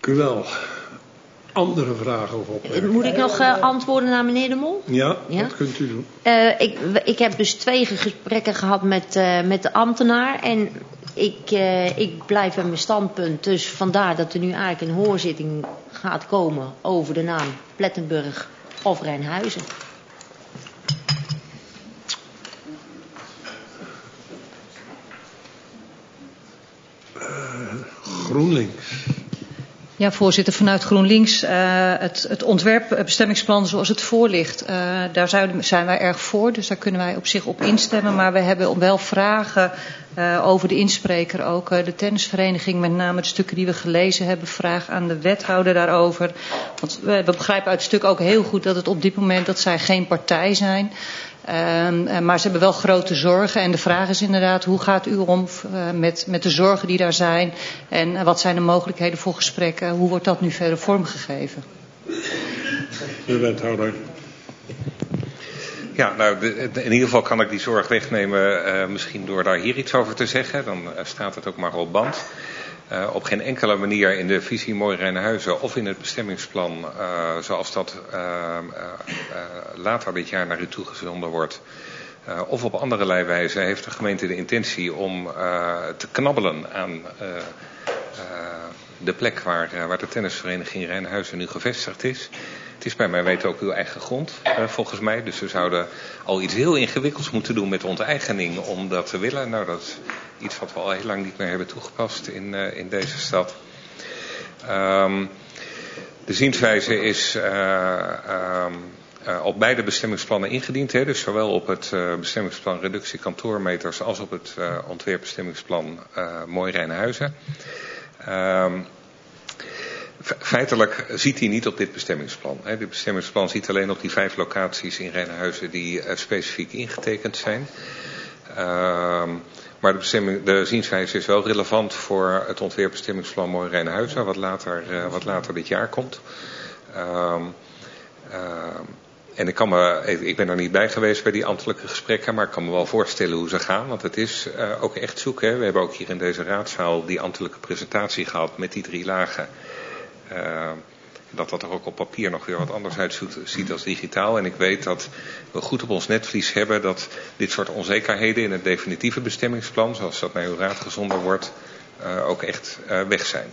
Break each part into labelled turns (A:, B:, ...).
A: u wel. Andere vragen of opmerkingen?
B: Moet ik nog antwoorden naar meneer De Mol?
A: Ja, dat kunt u doen.
B: Ik heb dus 2 gesprekken gehad met de ambtenaar. En ik blijf bij mijn standpunt. Dus vandaar dat er nu eigenlijk een hoorzitting gaat komen over de naam Plettenburg of Rijnhuizen.
A: GroenLinks.
C: Ja, voorzitter, vanuit GroenLinks het ontwerpbestemmingsplan zoals het voor ligt, daar zijn wij erg voor. Dus daar kunnen wij op zich op instemmen. Maar we hebben wel vragen over de inspreker ook. De tennisvereniging, met name de stukken die we gelezen hebben, vraag aan de wethouder daarover. Want we begrijpen uit het stuk ook heel goed dat het op dit moment dat zij geen partij zijn. Maar ze hebben wel grote zorgen en de vraag is inderdaad, hoe gaat u om met de zorgen die daar zijn en wat zijn de mogelijkheden voor gesprekken, hoe wordt dat nu verder vormgegeven?
A: De wethouder.
D: Ja, nou, in ieder geval kan ik die zorg wegnemen, misschien door daar hier iets over te zeggen, dan staat het ook maar op band. Op geen enkele manier in de visie Mooi Rijnhuizen of in het bestemmingsplan zoals dat later dit jaar naar u toegezonden wordt. Of op anderlei wijze heeft de gemeente de intentie om te knabbelen aan de plek waar de tennisvereniging Rijnhuizen nu gevestigd is. Het is bij mijn weten ook uw eigen grond, volgens mij. Dus we zouden al iets heel ingewikkelds moeten doen met onteigening om dat te willen. Nou, dat is iets wat we al heel lang niet meer hebben toegepast in deze stad. De zienswijze is op beide bestemmingsplannen ingediend. Hè, dus zowel op het bestemmingsplan reductie kantoormeters als op het ontwerpbestemmingsplan Mooi Rijnhuizen. Feitelijk ziet hij niet op dit bestemmingsplan. Dit bestemmingsplan ziet alleen op die 5 locaties in Rijnhuizen die specifiek ingetekend zijn. Maar de zienswijze is wel relevant voor het ontwerpbestemmingsplan Mooi Rijnhuizen, wat later dit jaar komt. En ik ben er niet bij geweest bij die ambtelijke gesprekken, maar ik kan me wel voorstellen hoe ze gaan. Want het is ook echt zoek. Hè? We hebben ook hier in deze raadzaal die ambtelijke presentatie gehad met die 3 lagen. Dat er ook op papier nog weer wat anders uitziet als digitaal. En ik weet dat we goed op ons netvlies hebben dat dit soort onzekerheden in het definitieve bestemmingsplan, zoals dat naar uw raad gezonden wordt, ook echt weg zijn.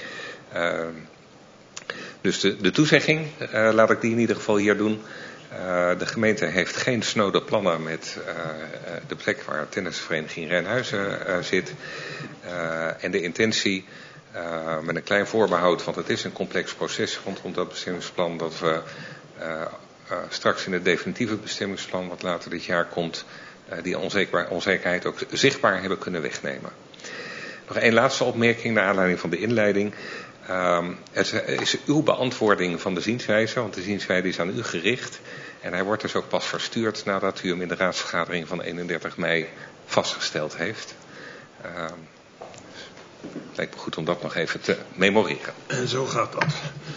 D: Dus de toezegging, laat ik die in ieder geval hier doen. De gemeente heeft geen snode plannen met de plek waar tennisvereniging Rijnhuizen zit. En de intentie, met een klein voorbehoud, want het is een complex proces rondom dat bestemmingsplan, dat we straks in het definitieve bestemmingsplan, wat later dit jaar komt, die onzekerheid ook zichtbaar hebben kunnen wegnemen. Nog één laatste opmerking naar aanleiding van de inleiding. Het is uw beantwoording van de zienswijze, want de zienswijze is aan u gericht. En hij wordt dus ook pas verstuurd nadat u hem in de raadsvergadering van 31 mei vastgesteld heeft. Het lijkt me goed om dat nog even te memoreren.
A: En zo gaat dat.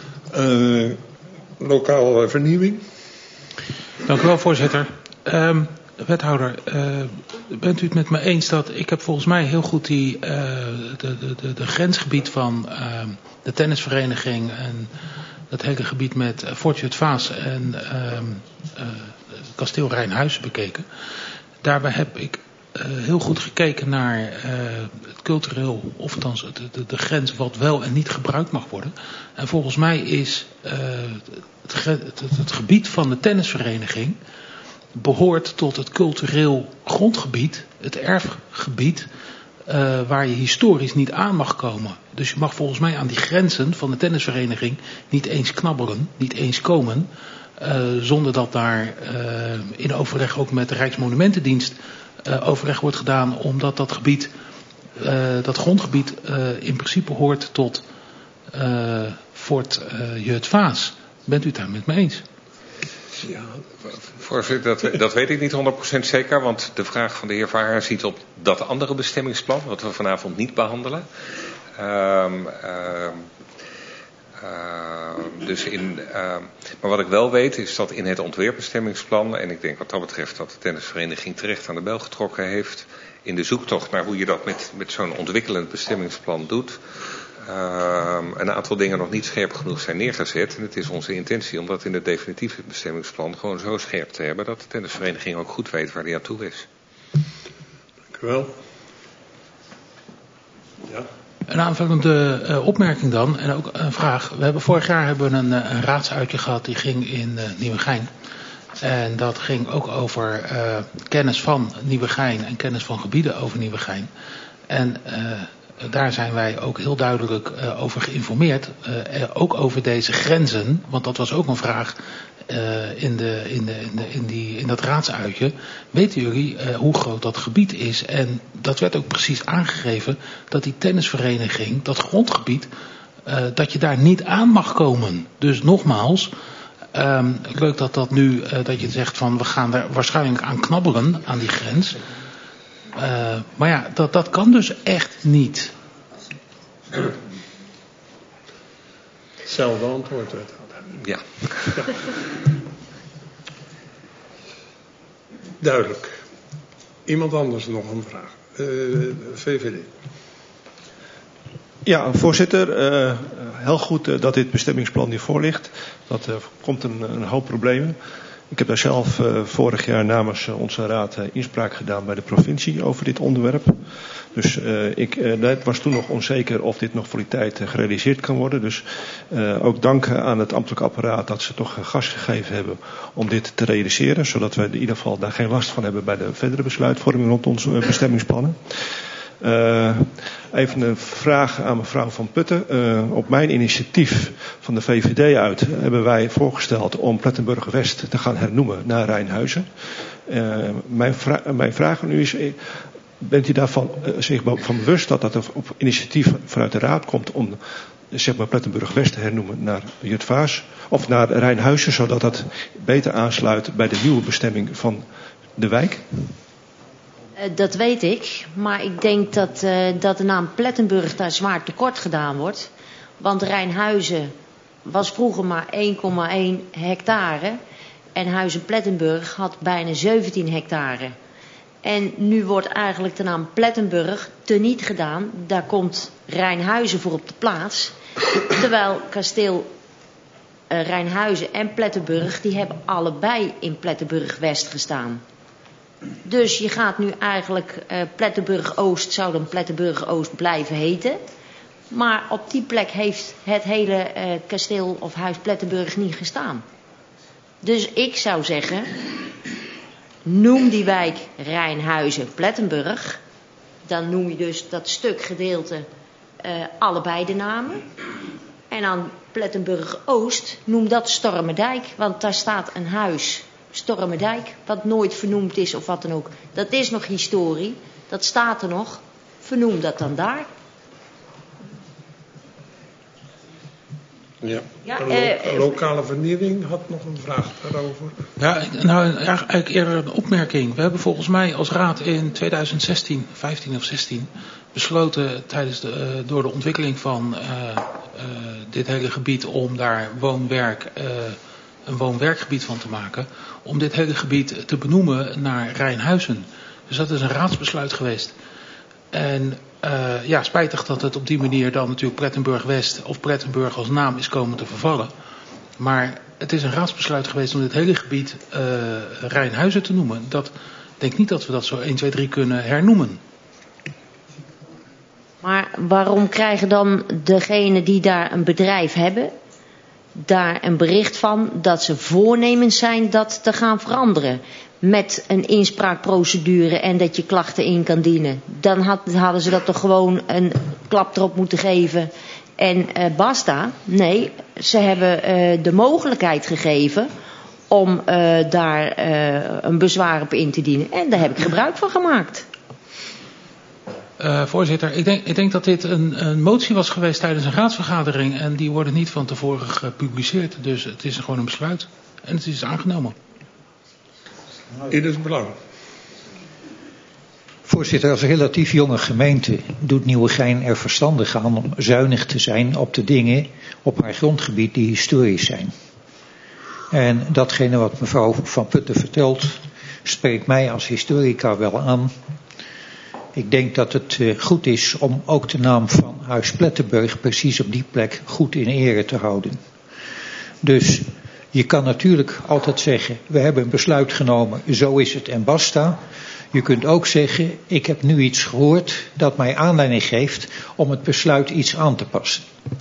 A: Lokale vernieuwing.
E: Dank u wel, voorzitter. Wethouder, bent u het met me eens dat ik heb volgens mij heel goed de grensgebied van de tennisvereniging en dat hele gebied met Fortje het Vaas en kasteel Rijnhuizen bekeken. Daarbij heb ik heel goed gekeken naar het cultureel, of althans de grens wat wel en niet gebruikt mag worden. En volgens mij is het gebied van de tennisvereniging behoort tot het cultureel grondgebied, het erfgebied, waar je historisch niet aan mag komen. Dus je mag volgens mij aan die grenzen van de tennisvereniging niet eens knabbelen, niet eens komen, zonder dat daar in overleg ook met de Rijksmonumentendienst overleg wordt gedaan, omdat dat gebied, dat grondgebied in principe hoort tot Fort Jut Vaas. Bent u het daar met me eens?
D: Ja, voorzitter, dat weet ik niet 100% zeker, want de vraag van de heer Verhaar ziet op dat andere bestemmingsplan, wat we vanavond niet behandelen. Maar wat ik wel weet is dat in het ontwerpbestemmingsplan, en ik denk wat dat betreft dat de tennisvereniging terecht aan de bel getrokken heeft, in de zoektocht naar hoe je dat met zo'n ontwikkelend bestemmingsplan doet, een aantal dingen nog niet scherp genoeg zijn neergezet. En het is onze intentie om dat in het definitieve bestemmingsplan gewoon zo scherp te hebben dat de tennisvereniging ook goed weet waar die aan toe is.
A: Dank u wel. Ja.
E: Een aanvullende opmerking dan, en ook een vraag. Vorig jaar hebben we een raadsuitje gehad, die ging in Nieuwegein. En dat ging ook over kennis van Nieuwegein en kennis van gebieden over Nieuwegein. En daar zijn wij ook heel duidelijk over geïnformeerd. Ook over deze grenzen, want dat was ook een vraag in dat raadsuitje. Weten jullie hoe groot dat gebied is? En dat werd ook precies aangegeven dat die tennisvereniging, dat grondgebied, dat je daar niet aan mag komen. Dus nogmaals, leuk dat nu, dat je zegt van we gaan er waarschijnlijk aan knabbelen, aan die grens. Maar ja, dat kan dus echt niet.
A: Hetzelfde antwoord.
D: Ja.
A: Duidelijk. Iemand anders nog een vraag? VVD.
F: Ja, voorzitter. Heel goed dat dit bestemmingsplan hier voor ligt. Dat komt een hoop problemen. Ik heb daar zelf vorig jaar namens onze raad inspraak gedaan bij de provincie over dit onderwerp. Dus het was toen nog onzeker of dit nog voor die tijd gerealiseerd kan worden. Dus ook dank aan het ambtelijk apparaat dat ze toch gas gegeven hebben om dit te realiseren. Zodat we in ieder geval daar geen last van hebben bij de verdere besluitvorming rond onze bestemmingsplannen. Even een vraag aan mevrouw Van Putten. Op mijn initiatief van de VVD uit hebben wij voorgesteld om Plettenburg West te gaan hernoemen naar Rijnhuizen. Mijn vraag aan u is, bent u daarvan zich van bewust dat dat op initiatief vanuit de raad komt om Plettenburg West te hernoemen naar Jutphaas of naar Rijnhuizen, zodat dat beter aansluit bij de nieuwe bestemming van de wijk?
B: Dat weet ik, maar ik denk dat de naam Plettenburg daar zwaar tekort gedaan wordt. Want Rijnhuizen was vroeger maar 1,1 hectare en Huizen Plettenburg had bijna 17 hectare. En nu wordt eigenlijk de naam Plettenburg teniet gedaan. Daar komt Rijnhuizen voor op de plaats. Terwijl kasteel Rijnhuizen en Plettenburg, die hebben allebei in Plettenburg West gestaan. Dus je gaat nu eigenlijk Plettenburg Oost, zou dan Plettenburg Oost blijven heten. Maar op die plek heeft het hele kasteel of huis Plettenburg niet gestaan. Dus ik zou zeggen, noem die wijk Rijnhuizen Plettenburg. Dan noem je dus dat stuk gedeelte allebei de namen. En aan Plettenburg Oost noem dat Stormerdijk, want daar staat een huis. Stormerdijk, wat nooit vernoemd is of wat dan ook. Dat is nog historie, dat staat er nog. Vernoem dat dan daar.
A: Ja. Lokale vernieuwing had nog een vraag daarover.
E: Ja, nou eigenlijk eerder een opmerking. We hebben volgens mij als raad in 2016, 15 of 16... besloten door de ontwikkeling van dit hele gebied om daar een woon-werkgebied van te maken, om dit hele gebied te benoemen naar Rijnhuizen. Dus dat is een raadsbesluit geweest. En spijtig dat het op die manier dan natuurlijk Plettenburg West of Plettenburg als naam is komen te vervallen. Maar het is een raadsbesluit geweest om dit hele gebied Rijnhuizen te noemen. Ik denk niet dat we dat zo 1, 2, 3 kunnen hernoemen.
B: Maar waarom krijgen dan degenen die daar een bedrijf hebben daar een bericht van dat ze voornemens zijn dat te gaan veranderen met een inspraakprocedure en dat je klachten in kan dienen? Dan hadden ze dat toch gewoon een klap erop moeten geven en basta. Nee, ze hebben de mogelijkheid gegeven om daar een bezwaar op in te dienen. En daar heb ik gebruik van gemaakt.
E: Voorzitter, ik denk dat dit een motie was geweest tijdens een raadsvergadering en die worden niet van tevoren gepubliceerd. Dus het is gewoon een besluit en het is aangenomen.
A: Ieders belang.
G: Voorzitter, als relatief jonge gemeente doet Nieuwegein er verstandig aan om zuinig te zijn op de dingen op haar grondgebied die historisch zijn. En datgene wat mevrouw Van Putten vertelt, spreekt mij als historica wel aan. ik denk dat het goed is om ook de naam van Huis Plettenburg precies op die plek goed in ere te houden. Dus je kan natuurlijk altijd zeggen, we hebben een besluit genomen, zo is het en basta. Je kunt ook zeggen, ik heb nu iets gehoord dat mij aanleiding geeft om het besluit iets aan te passen.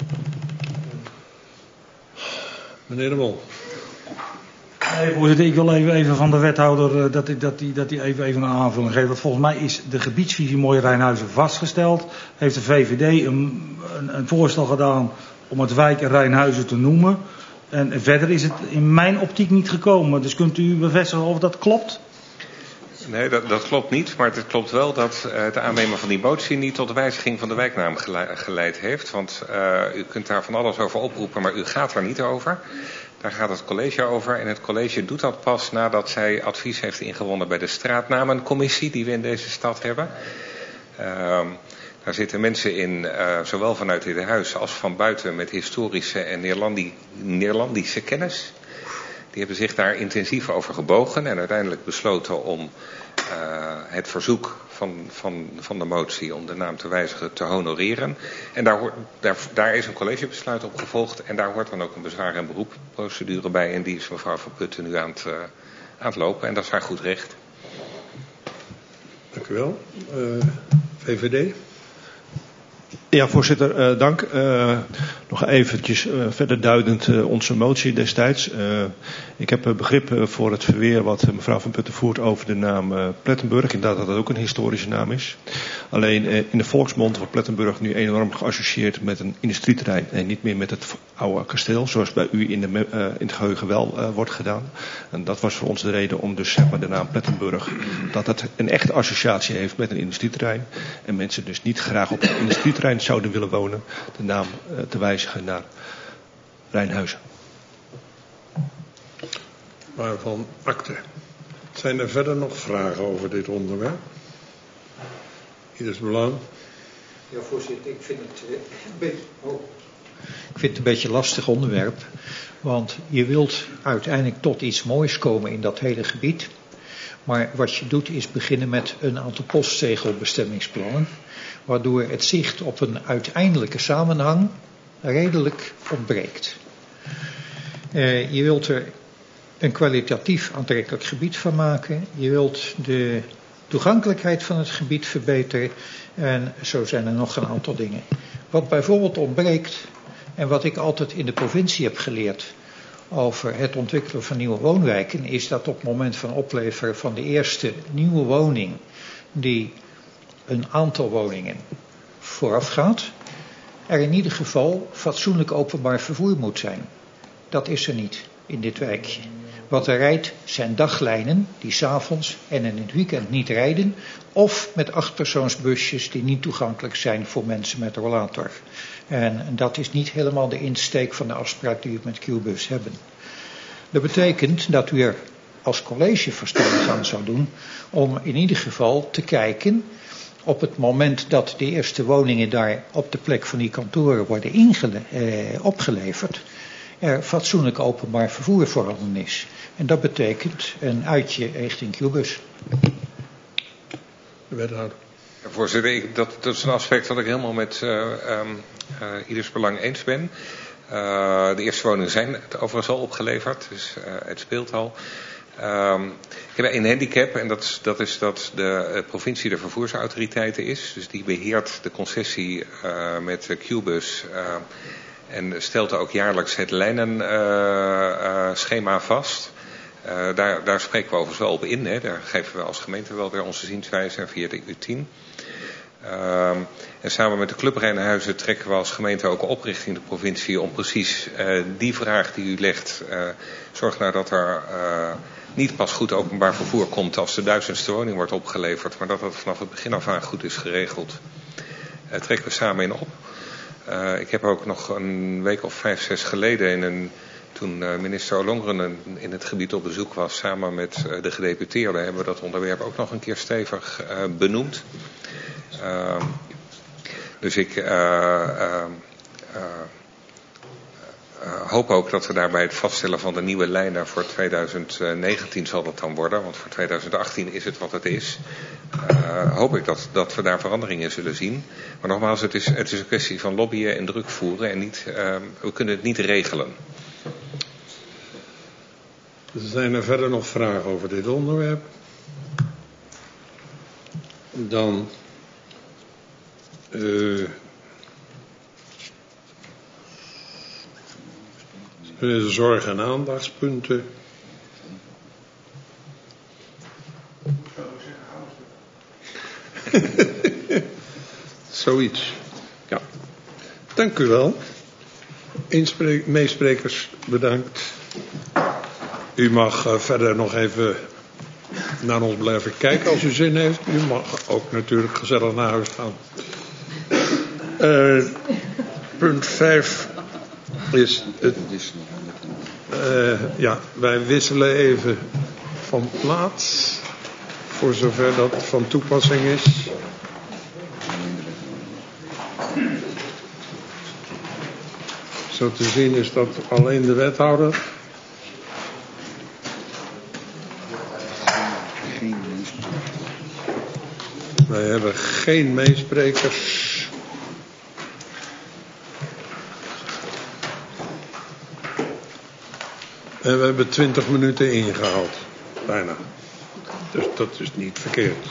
A: Meneer De Mol.
H: Nee, voorzitter, ik wil even van de wethouder dat hij even een aanvulling geeft. Want volgens mij is de gebiedsvisie Mooie Rijnhuizen vastgesteld. Heeft de VVD een voorstel gedaan om het wijk Rijnhuizen te noemen. En verder is het in mijn optiek niet gekomen. Dus kunt u bevestigen of dat klopt?
D: Nee, dat klopt niet. Maar het klopt wel dat het aannemen van die motie niet tot de wijziging van de wijknaam geleid heeft. Want u kunt daar van alles over oproepen, maar u gaat er niet over. Daar gaat het college over. En het college doet dat pas nadat zij advies heeft ingewonnen bij de straatnamencommissie die we in deze stad hebben. Daar zitten mensen in, zowel vanuit dit huis als van buiten, met historische en Neerlandische kennis. Die hebben zich daar intensief over gebogen en uiteindelijk besloten om het verzoek van de motie om de naam te wijzigen te honoreren. En daar is een collegebesluit op gevolgd en daar hoort dan ook een bezwaar- en beroepprocedure bij. En die is mevrouw Van Putten nu aan het lopen en dat is haar goed recht.
A: Dank u wel. VVD.
F: Ja, voorzitter, dank. Nog eventjes verder duidend onze motie destijds. Ik heb begrip voor het verweer wat mevrouw Van Putten voert over de naam Plettenburg. Inderdaad dat het ook een historische naam is. Alleen in de volksmond wordt Plettenburg nu enorm geassocieerd met een industrieterrein. En niet meer met het oude kasteel, zoals bij u in het geheugen wel wordt gedaan. En dat was voor ons de reden om dus zeg maar, de naam Plettenburg, dat het een echte associatie heeft met een industrieterrein. En mensen dus niet graag op een industrieterrein zouden willen wonen, de naam te wijzigen naar Rijnhuizen.
A: Waarvan akte. Zijn er verder nog vragen over dit onderwerp? Ieders belang.
G: Ja, voorzitter, ik vind het een beetje lastig onderwerp. Want je wilt uiteindelijk tot iets moois komen in dat hele gebied. Maar wat je doet is beginnen met een aantal postzegelbestemmingsplannen. Waardoor het zicht op een uiteindelijke samenhang redelijk ontbreekt. Je wilt er een kwalitatief aantrekkelijk gebied van maken. Je wilt de toegankelijkheid van het gebied verbeteren. En zo zijn er nog een aantal dingen. Wat bijvoorbeeld ontbreekt, en wat ik altijd in de provincie heb geleerd over het ontwikkelen van nieuwe woonwijken, is dat op het moment van opleveren van de eerste nieuwe woning, die een aantal woningen voorafgaat, er in ieder geval fatsoenlijk openbaar vervoer moet zijn. Dat is er niet in dit wijkje. Wat er rijdt zijn daglijnen die 's avonds en in het weekend niet rijden, of met 8-persoonsbusjes die niet toegankelijk zijn voor mensen met rollator. En dat is niet helemaal de insteek van de afspraak die we met Qbus hebben. Dat betekent dat u er als college verstandig aan zou doen om in ieder geval te kijken op het moment dat de eerste woningen daar op de plek van die kantoren worden opgeleverd, er fatsoenlijk openbaar vervoer voorhanden is. En dat betekent een uitje richting Qbus.
A: De wethouder.
D: Ja, voorzitter, dat is een aspect dat ik helemaal met ieders belang eens ben. De eerste woningen zijn overigens al opgeleverd, dus het speelt al. Ik heb een handicap en dat is dat de provincie de vervoersautoriteiten is. Dus die beheert de concessie met Qbus en stelt ook jaarlijks het lijnenschema vast. Daar spreken we overigens wel op in. Hè. Daar geven we als gemeente wel weer onze zienswijze via de U10. En samen met de Club Rijnhuizen trekken we als gemeente ook op richting de provincie om precies die vraag die u legt. Zorg nou dat er niet pas goed openbaar vervoer komt als de 1000ste woning wordt opgeleverd, maar dat dat vanaf het begin af aan goed is geregeld. Trekken we samen in op. Ik heb ook nog een week of 5, 6 geleden toen minister Ollongren in het gebied op bezoek was, samen met de gedeputeerden, hebben we dat onderwerp ook nog een keer stevig benoemd. Dus ik hoop ook dat we daarbij het vaststellen van de nieuwe lijnen voor 2019 zal dat dan worden. Want voor 2018 is het wat het is. Hoop ik dat we daar veranderingen in zullen zien. Maar nogmaals, het is een kwestie van lobbyen en druk voeren. En we kunnen het niet regelen.
A: Zijn er verder nog vragen over dit onderwerp? Dan zorg- en aandachtspunten. Zoiets. Ja. Dank u wel. Meesprekers bedankt. U mag verder nog even naar ons blijven kijken als u zin heeft. U mag ook natuurlijk gezellig naar huis gaan. Punt 5 is het. Wij wisselen even van plaats. Voor zover dat van toepassing is. Zo te zien is dat alleen de wethouder. Wij hebben geen meesprekers. En we hebben 20 minuten ingehaald. Bijna. Dus dat is niet verkeerd.